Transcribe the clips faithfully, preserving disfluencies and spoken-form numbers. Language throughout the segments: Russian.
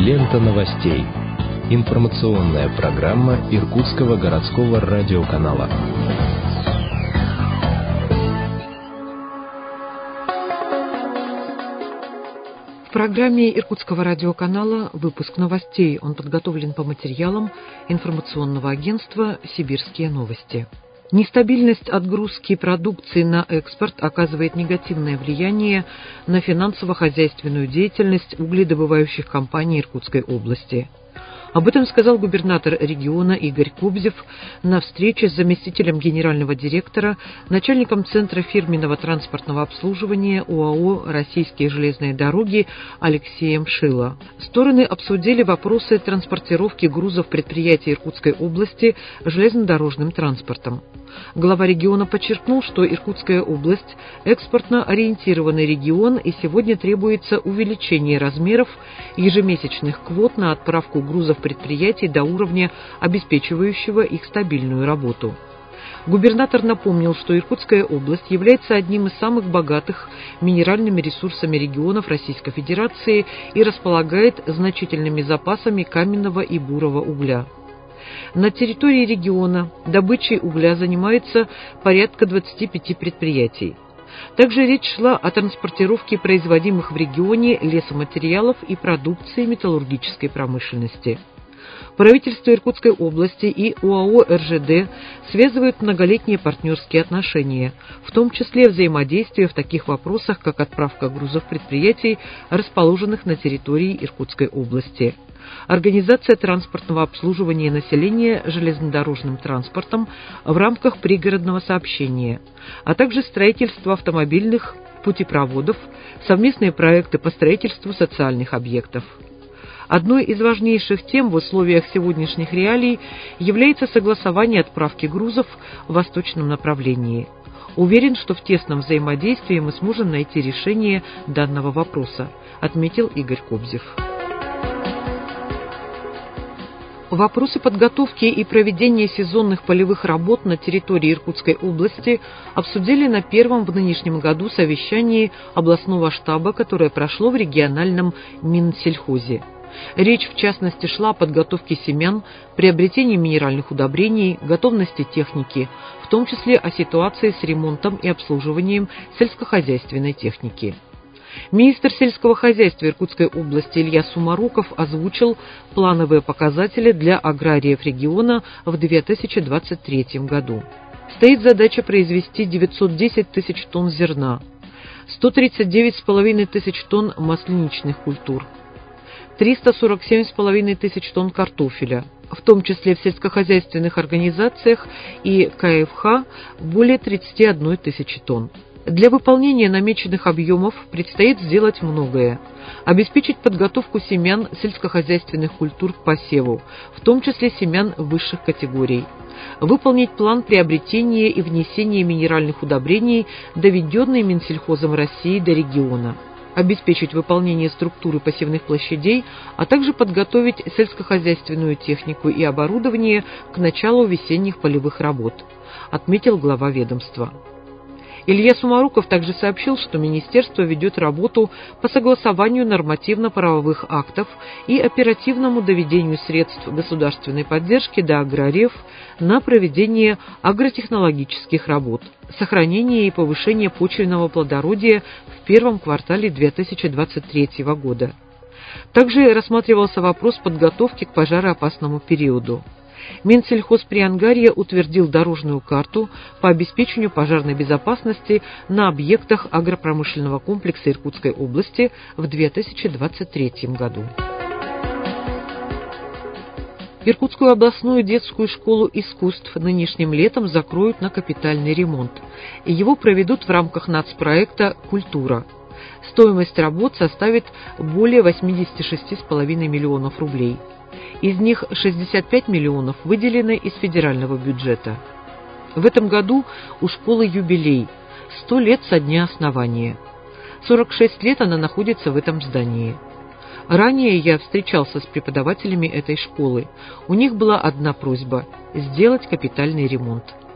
Лента новостей. Информационная программа Иркутского городского радиоканала. В программе Иркутского радиоканала выпуск новостей. Он подготовлен по материалам информационного агентства «Сибирские новости». Нестабильность отгрузки продукции на экспорт оказывает негативное влияние на финансово-хозяйственную деятельность угледобывающих компаний Иркутской области. Об этом сказал губернатор региона Игорь Кобзев на встрече с заместителем генерального директора, начальником Центра фирменного транспортного обслуживания ОАО «Российские железные дороги» Алексеем Шило. Стороны обсудили вопросы транспортировки грузов предприятий Иркутской области железнодорожным транспортом. Глава региона подчеркнул, что Иркутская область – экспортно ориентированный регион, и сегодня требуется увеличение размеров ежемесячных квот на отправку грузов предприятий до уровня, обеспечивающего их стабильную работу. Губернатор напомнил, что Иркутская область является одним из самых богатых минеральными ресурсами регионов Российской Федерации и располагает значительными запасами каменного и бурого угля. На территории региона добычей угля занимается порядка двадцати пяти предприятий. Также речь шла о транспортировке производимых в регионе лесоматериалов и продукции металлургической промышленности. Правительство Иркутской области и ОАО «эр жэ дэ» связывают многолетние партнерские отношения, в том числе взаимодействие в таких вопросах, как отправка грузов предприятий, расположенных на территории Иркутской области. Организация транспортного обслуживания населения железнодорожным транспортом в рамках пригородного сообщения, а также строительство автомобильных путепроводов, совместные проекты по строительству социальных объектов. Одной из важнейших тем в условиях сегодняшних реалий является согласование отправки грузов в восточном направлении. Уверен, что в тесном взаимодействии мы сможем найти решение данного вопроса, отметил Игорь Кобзев. Вопросы подготовки и проведения сезонных полевых работ на территории Иркутской области обсудили на первом в нынешнем году совещании областного штаба, которое прошло в региональном Минсельхозе. Речь, в частности, шла о подготовке семян, приобретении минеральных удобрений, готовности техники, в том числе о ситуации с ремонтом и обслуживанием сельскохозяйственной техники. Министр сельского хозяйства Иркутской области Илья Сумаруков озвучил плановые показатели для аграриев региона в две тысячи двадцать третьем году. Стоит задача произвести девятьсот десять тысяч тонн зерна, сто тридцать девять с половиной тысяч тонн масляничных культур, триста сорок семь с половиной тысяч тонн картофеля, в том числе в сельскохозяйственных организациях и ка эф ха более тридцати одной тысячи тонн. Для выполнения намеченных объемов предстоит сделать многое. Обеспечить подготовку семян сельскохозяйственных культур к посеву, в том числе семян высших категорий. Выполнить план приобретения и внесения минеральных удобрений, доведенный Минсельхозом России до региона. Обеспечить выполнение структуры посевных площадей, а также подготовить сельскохозяйственную технику и оборудование к началу весенних полевых работ, отметил глава ведомства. Илья Сумаруков также сообщил, что министерство ведет работу по согласованию нормативно-правовых актов и оперативному доведению средств государственной поддержки до аграриев на проведение агротехнологических работ, сохранение и повышение почвенного плодородия в первом квартале две тысячи двадцать третьего года. Также рассматривался вопрос подготовки к пожароопасному периоду. Минсельхозприангарье утвердил дорожную карту по обеспечению пожарной безопасности на объектах агропромышленного комплекса Иркутской области в две тысячи двадцать третьем году. Иркутскую областную детскую школу искусств нынешним летом закроют на капитальный ремонт, и его проведут в рамках нацпроекта «Культура». Стоимость работ составит более восьмидесяти шести с половиной миллионов рублей. Из них шестьдесят пять миллионов выделены из федерального бюджета. В этом году у школы юбилей – сто лет со дня основания. сорок шесть лет она находится в этом здании. Ранее я встречался с преподавателями этой школы. У них была одна просьба – сделать капитальный ремонт.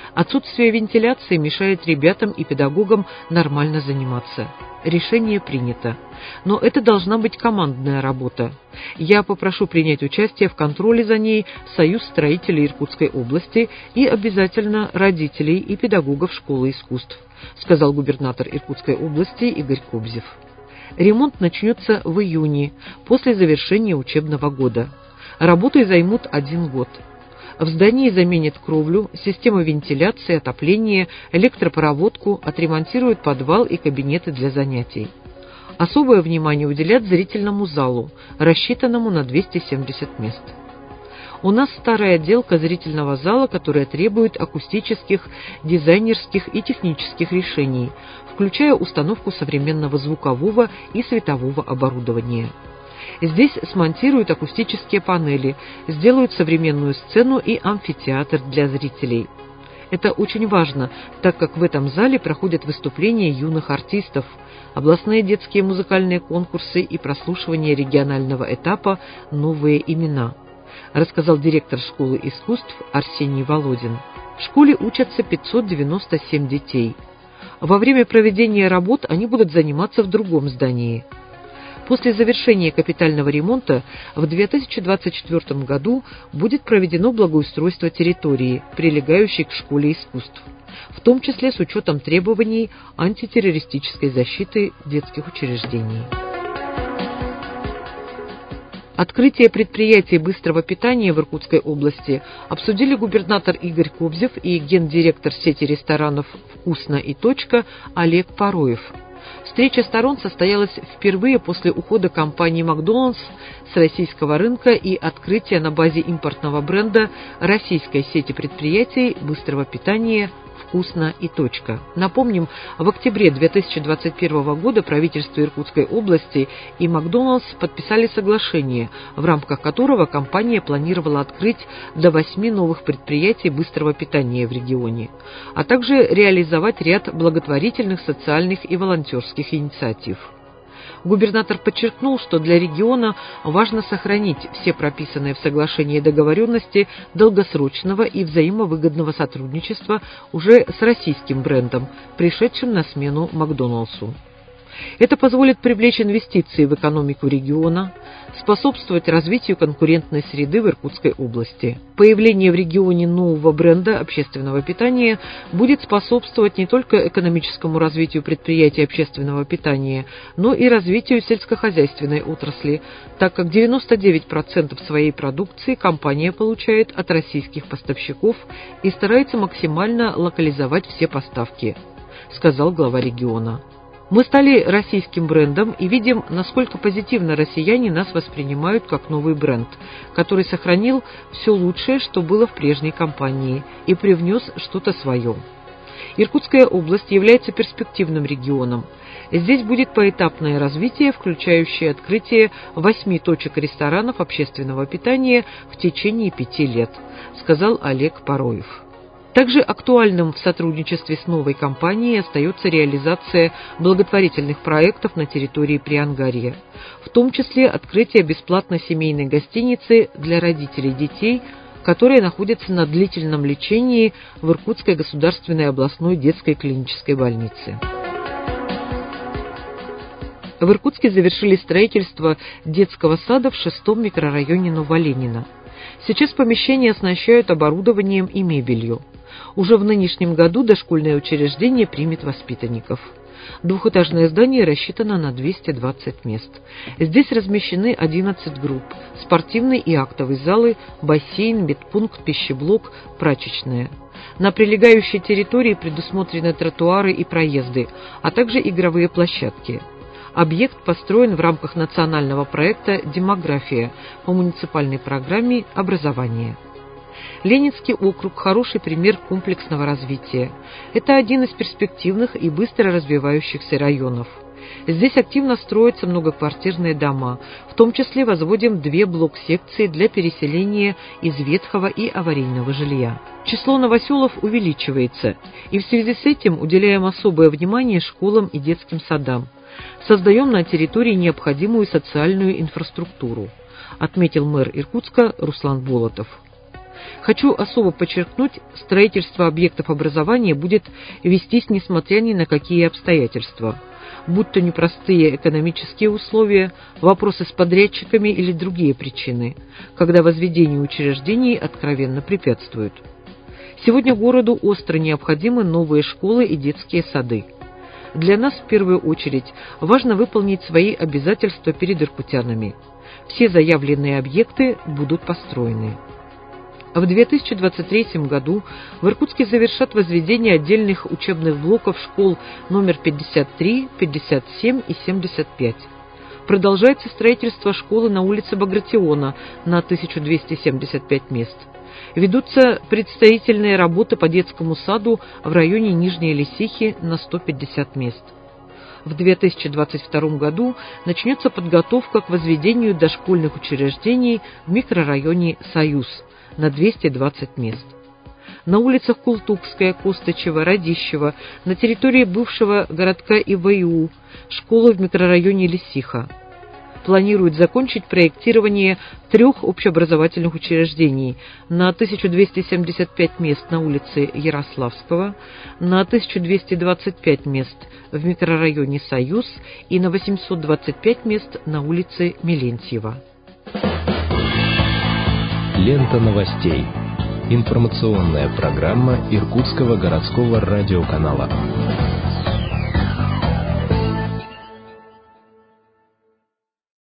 Отсутствие вентиляции мешает ребятам и педагогам нормально заниматься. Решение принято. Но это должна быть командная работа. Я попрошу принять участие в контроле за ней Союз строителей Иркутской области и обязательно родителей и педагогов школы искусств, сказал губернатор Иркутской области Игорь Кобзев. Ремонт начнется в июне, после завершения учебного года. Работы займут один год. В здании заменят кровлю, систему вентиляции, отопление, электропроводку, отремонтируют подвал и кабинеты для занятий. Особое внимание уделят зрительному залу, рассчитанному на двести семьдесят мест. У нас старая отделка зрительного зала, которая требует акустических, дизайнерских и технических решений, включая установку современного звукового и светового оборудования. Здесь смонтируют акустические панели, сделают современную сцену и амфитеатр для зрителей. Это очень важно, так как в этом зале проходят выступления юных артистов, областные детские музыкальные конкурсы и прослушивание регионального этапа «Новые имена», рассказал директор школы искусств Арсений Володин. В школе учатся пятьсот девяносто семь детей. Во время проведения работ они будут заниматься в другом здании. После завершения капитального ремонта в две тысячи двадцать четвёртом году будет проведено благоустройство территории, прилегающей к школе искусств, в том числе с учетом требований антитеррористической защиты детских учреждений. Открытие предприятий быстрого питания в Иркутской области обсудили губернатор Игорь Кобзев и гендиректор сети ресторанов «Вкусно и точка» Олег Пароев. Встреча сторон состоялась впервые после ухода компании «Макдоналдс» с российского рынка и открытия на базе импортного бренда российской сети предприятий быстрого питания «Вкусно и точка». Напомним, в октябре две тысячи двадцать первого года правительство Иркутской области и «Макдоналдс» подписали соглашение, в рамках которого компания планировала открыть до восьми новых предприятий быстрого питания в регионе, а также реализовать ряд благотворительных, социальных и волонтерских инициатив. Губернатор подчеркнул, что для региона важно сохранить все прописанные в соглашении договоренности долгосрочного и взаимовыгодного сотрудничества уже с российским брендом, пришедшим на смену «Макдоналдсу». Это позволит привлечь инвестиции в экономику региона, способствовать развитию конкурентной среды в Иркутской области. Появление в регионе нового бренда общественного питания будет способствовать не только экономическому развитию предприятий общественного питания, но и развитию сельскохозяйственной отрасли, так как девяносто девять процентов своей продукции компания получает от российских поставщиков и старается максимально локализовать все поставки, сказал глава региона. Мы стали российским брендом и видим, насколько позитивно россияне нас воспринимают как новый бренд, который сохранил все лучшее, что было в прежней компании, и привнес что-то свое. Иркутская область является перспективным регионом. Здесь будет поэтапное развитие, включающее открытие восьми точек ресторанов общественного питания в течение пяти лет, сказал Олег Пароев. Также актуальным в сотрудничестве с новой компанией остается реализация благотворительных проектов на территории Приангарья, в том числе открытие бесплатной семейной гостиницы для родителей детей, которые находятся на длительном лечении в Иркутской государственной областной детской клинической больнице. В Иркутске завершили строительство детского сада в шестом микрорайоне Новоленина. Сейчас помещение оснащают оборудованием и мебелью. Уже в нынешнем году дошкольное учреждение примет воспитанников. Двухэтажное здание рассчитано на двести двадцать мест. Здесь размещены одиннадцать групп, спортивный и актовый залы, бассейн, медпункт, пищеблок, прачечная. На прилегающей территории предусмотрены тротуары и проезды, а также игровые площадки. Объект построен в рамках национального проекта «Демография» по муниципальной программе «Образование». Ленинский округ – хороший пример комплексного развития. Это один из перспективных и быстро развивающихся районов. Здесь активно строятся многоквартирные дома, в том числе возводим две блок-секции для переселения из ветхого и аварийного жилья. Число новоселов увеличивается, и в связи с этим уделяем особое внимание школам и детским садам. Создаем на территории необходимую социальную инфраструктуру, отметил мэр Иркутска Руслан Болотов. Хочу особо подчеркнуть, строительство объектов образования будет вестись несмотря ни на какие обстоятельства, будь то непростые экономические условия, вопросы с подрядчиками или другие причины, когда возведению учреждений откровенно препятствуют. Сегодня городу остро необходимы новые школы и детские сады. Для нас в первую очередь важно выполнить свои обязательства перед иркутянами. Все заявленные объекты будут построены. В две тысячи двадцать третьем году в Иркутске завершат возведение отдельных учебных блоков школ номер пятьдесят три, пятьдесят семь и семьдесят пять. Продолжается строительство школы на улице Багратиона на тысячу двести семьдесят пять мест. Ведутся предстроительные работы по детскому саду в районе Нижней Лисихи на сто пятьдесят мест. В две тысячи двадцать втором году начнется подготовка к возведению дошкольных учреждений в микрорайоне «Союз» на двести двадцать мест. На улицах Култукская, Костычева, Радищева, на территории бывшего городка ИВЮ, школы в микрорайоне Лисиха. Планирует закончить проектирование трех общеобразовательных учреждений на тысячу двести семьдесят пять мест на улице Ярославского, на тысячу двести двадцать пять мест в микрорайоне «Союз» и на восемьсот двадцать пять мест на улице Мелентьева. Лента новостей. Информационная программа Иркутского городского радиоканала.